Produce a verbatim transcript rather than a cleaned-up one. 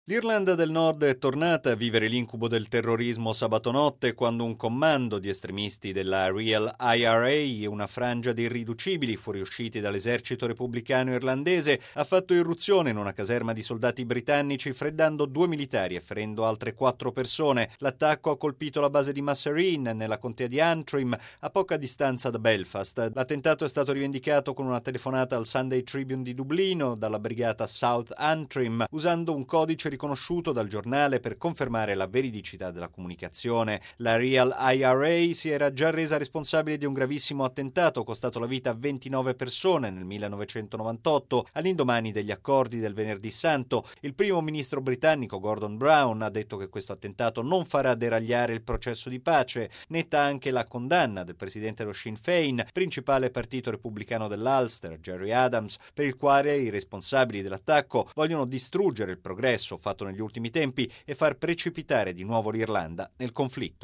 L'Irlanda del Nord è tornata a vivere l'incubo del terrorismo sabato notte quando un commando di estremisti della Real I R A e una frangia di irriducibili fuoriusciti dall'esercito repubblicano irlandese ha fatto irruzione in una caserma di soldati britannici freddando due militari e ferendo altre quattro persone. L'attacco ha colpito la base di Massereen nella contea di Antrim a poca distanza da Belfast. L'attentato è stato rivendicato con una telefonata al Sunday Tribune di Dublino dalla brigata South Antrim usando un codice riconosciuto dal giornale per confermare la veridicità della comunicazione. La Real I R A si era già resa responsabile di un gravissimo attentato costato la vita a ventinove persone nel millenovecentonovantotto, all'indomani degli accordi del Venerdì Santo. Il primo ministro britannico Gordon Brown ha detto che questo attentato non farà deragliare il processo di pace. Netta anche la condanna del presidente dello Sinn Féin, principale partito repubblicano dell'Ulster, Gerry Adams, per il quale i responsabili dell'attacco vogliono distruggere il progresso fatto negli ultimi tempi e far precipitare di nuovo l'Irlanda nel conflitto.